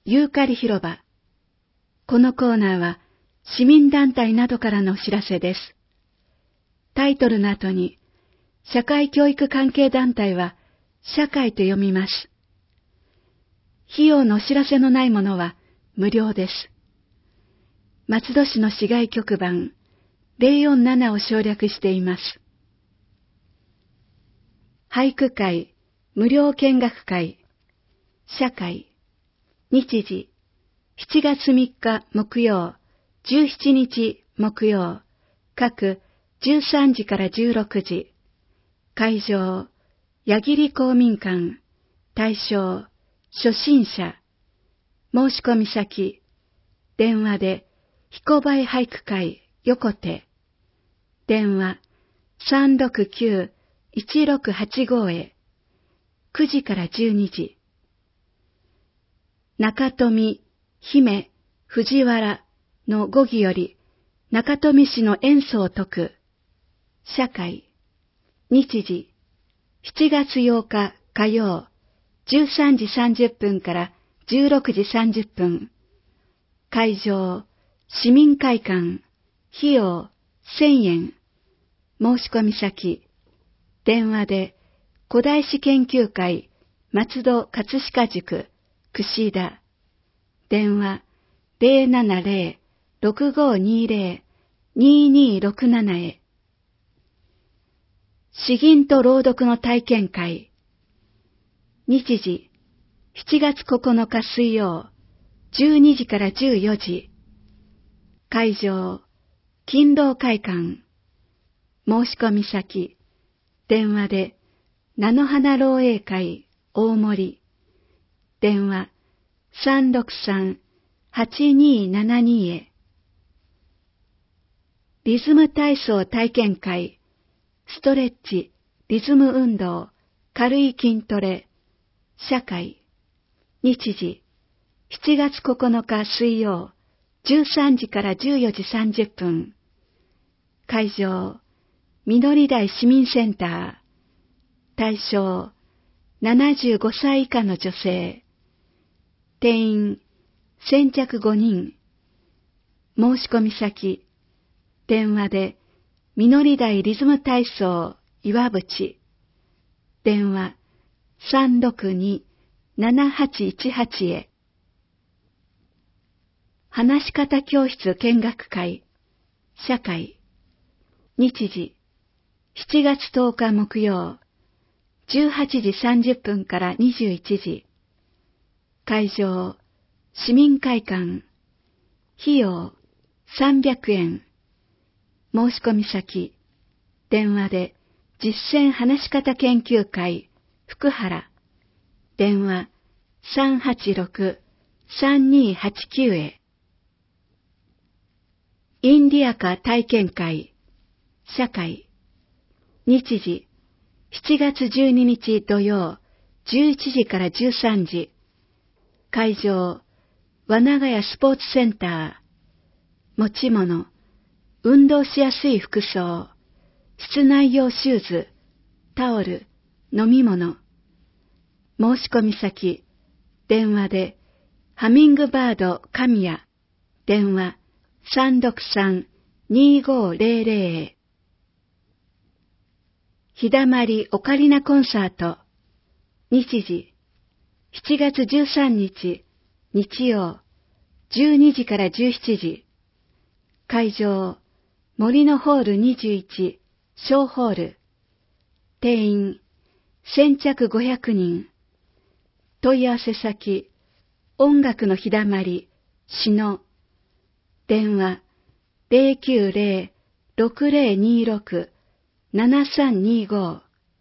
ユーカリ広場。このコーナーは市民団体などからのお知らせです。タイトルの後に、社会教育関係団体は社会と読みます。費用のお知らせのないものは無料です。松戸市の市外局番047を省略しています。俳句会、無料見学会、社会、日時、7月3日木曜、17日木曜、各13時から16時、会場、矢切公民館、対象、初心者、申し込み先、電話で、彦映俳句会、横手、電話、369-1685へ、9時から12時。中富、姫、藤原の語義より、中富市の演奏を説く、社会、日時、7月8日火曜、13時30分から16時30分。会場、市民会館、費用、1000円。申し込み先、電話で、古代史研究会、松戸葛飾塾、串田。電話、070-6520-2267へ。詩吟と朗読の体験会。日時、7月9日水曜、12時から14時。会場、勤労会館。申し込み先、電話で、菜の花老栄会、大森。電話、363-8272へ。リズム体操体験会、ストレッチ、リズム運動、軽い筋トレ、社会、日時、7月9日水曜、13時から14時30分。会場、みのり台市民センター。対象、75歳以下の女性。定員、先着5人。申し込み先、電話で、みのり台リズム体操、岩淵。電話、362-7818へ。話し方教室見学会、社会。日時、7月10日木曜、18時30分から21時。会場、市民会館。費用、300円。申し込み先、電話で、実践話し方研究会、福原。電話、386-3289へ。インディアカ体験会、社会。日時、7月12日土曜、11時から13時。会場、和長屋スポーツセンター。持ち物、運動しやすい服装、室内用シューズ、タオル、飲み物。申し込み先、電話で、ハミングバード神谷。電話、363-2500へ。日だまりオカリナコンサート。日時、7月13日、日曜、12時から17時。会場、森のホール21、小ホール。定員、先着500人。問い合わせ先、音楽の日だまり、しの。電話、090-6026-7325。青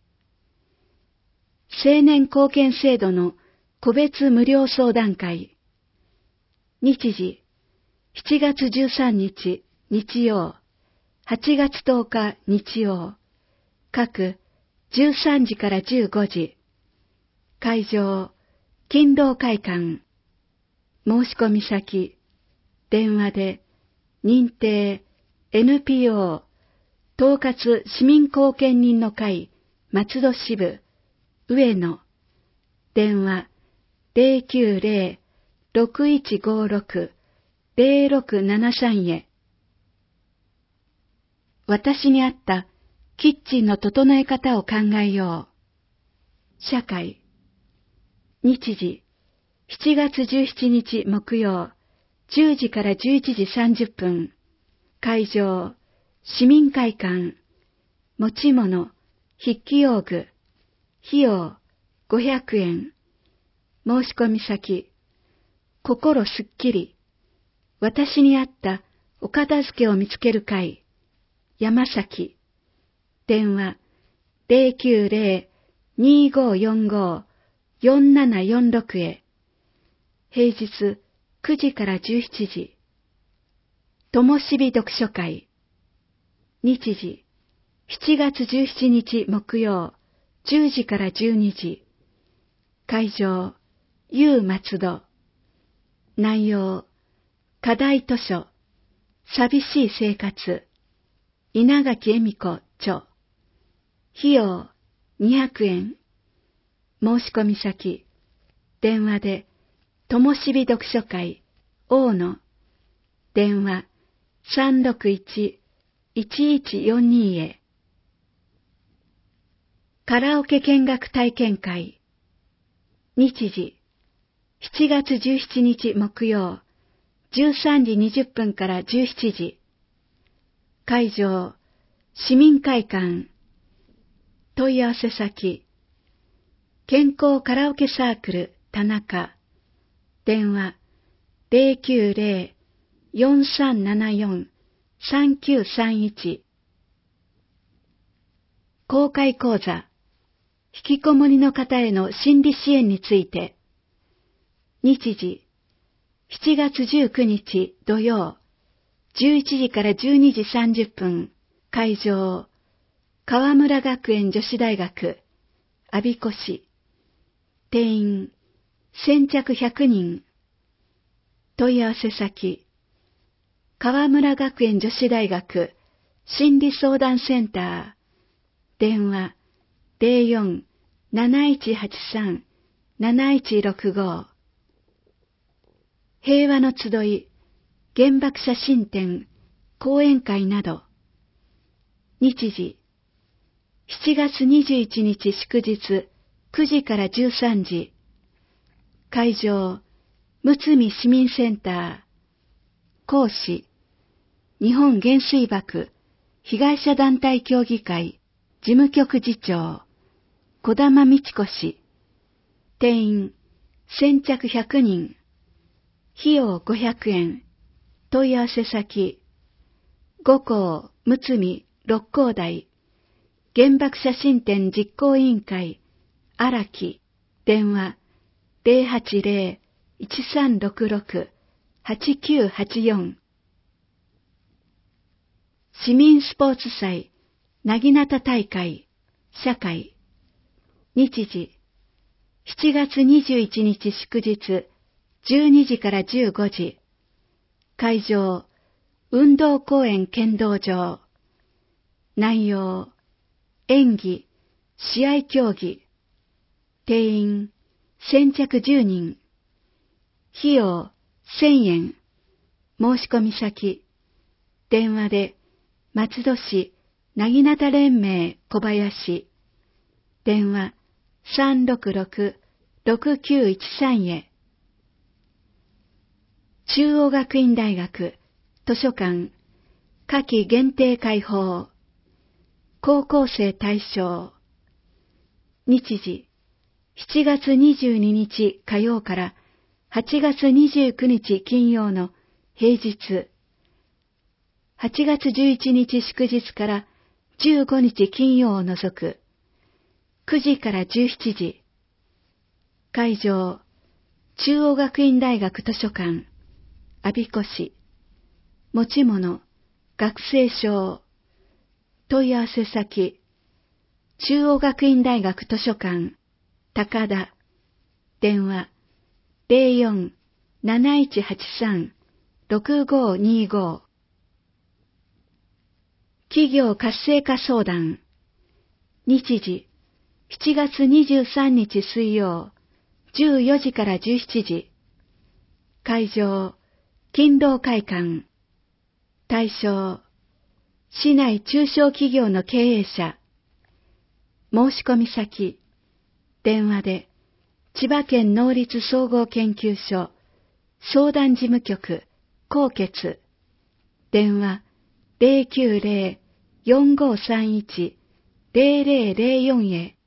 年貢献制度の個別無料相談会。日時、7月13日、日曜、8月10日、日曜、各13時から15時。会場、勤労会館。申し込み先、電話で、認定 NPO 統括市民貢献人の会松戸支部上野。電話 6156-0673 へ。私に合ったキッチンの整え方を考えよう。社会。日時、7月17日木曜、10時から11時30分。会場、市民会館。持ち物、筆記用具。費用、500円。申し込み先、心すっきり。私に合ったお片付けを見つける会。山崎。電話、090-2545-4746 へ。平日9時から17時。ともしび読書会。日時、7月17日木曜、10時から12時。会場、U 松戸。内容、課題図書、寂しい生活。稲垣恵美子著。費用、200円。申し込み先、電話で、ともしび読書会、大野。電話、361-1142 へ。カラオケ見学体験会。日時、7月17日木曜、13時20分から17時。会場、市民会館。問い合わせ先、健康カラオケサークル田中。電話、090-4374-3931。公開講座、引きこもりの方への心理支援について。日時、7月19日土曜、11時から12時30分。会場、川村学園女子大学、我孫子市。定員、先着100人。問い合わせ先、川村学園女子大学心理相談センター。電話、04-7183-7165。平和の集い、原爆写真展、講演会など。日時、7月21日祝日、9時から13時。会場、むつみ市民センター。講師、日本原水爆被害者団体協議会事務局次長、児玉美智子氏。定員、先着100人。費用500円。問い合わせ先、五校むつみ六甲台原爆写真展実行委員会荒木。電話、080-1366-8984。市民スポーツ祭なぎなた大会社会。日時、7月21日祝日、12時から15時。会場、運動公園剣道場。内容、演技、試合競技。定員、先着10人。費用、1000円。申し込み先、電話で、松戸市なぎなた連盟小林。電話、366-6913 へ。中央学院大学図書館夏季限定開放。高校生対象。日時、7月22日火曜から8月29日金曜の平日。8月11日祝日から15日金曜を除く。9時から17時。会場、中央学院大学図書館、我孫子市。持ち物、学生証。問い合わせ先、中央学院大学図書館、高田。電話、04-7183-6525。企業活性化相談。日時、7月23日水曜、14時から17時。 会場、勤労会館。対象、市内中小企業の経営者。申し込み先、電話で、千葉県農立総合研究所、相談事務局、高血。電話、090-4531-0004へ。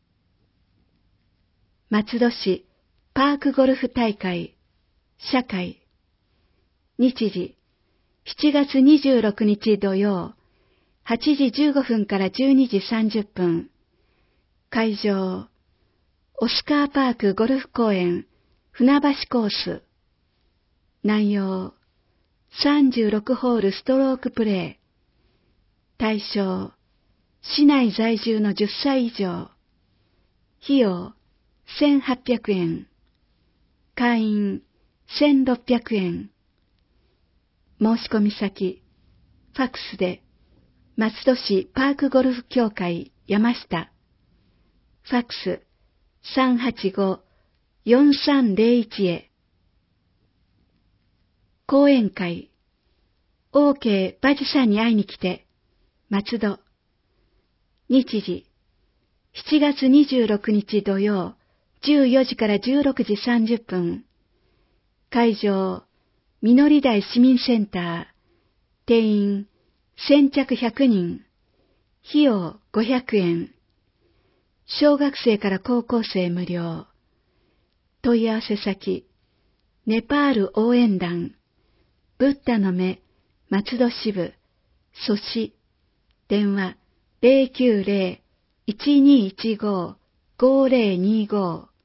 松戸市パークゴルフ大会、社会。日時、7月26日土曜、8時15分から12時30分。会場、オスカーパークゴルフ公園、船橋コース。内容、36ホールストロークプレイ。対象、市内在住の10歳以上。費用、1800円。会員、1600円。申し込み先、ファックスで、松戸市パークゴルフ協会山下。ファックス、385-4301へ。講演会、OK バジさんに会いに来て、松戸。日時、7月26日土曜、14時から16時30分。会場、みのり台市民センター。定員、先着100人。費用500円。小学生から高校生無料。問い合わせ先、ネパール応援団、ブッダの目、松戸支部、蘇市、電話 090-1215-5025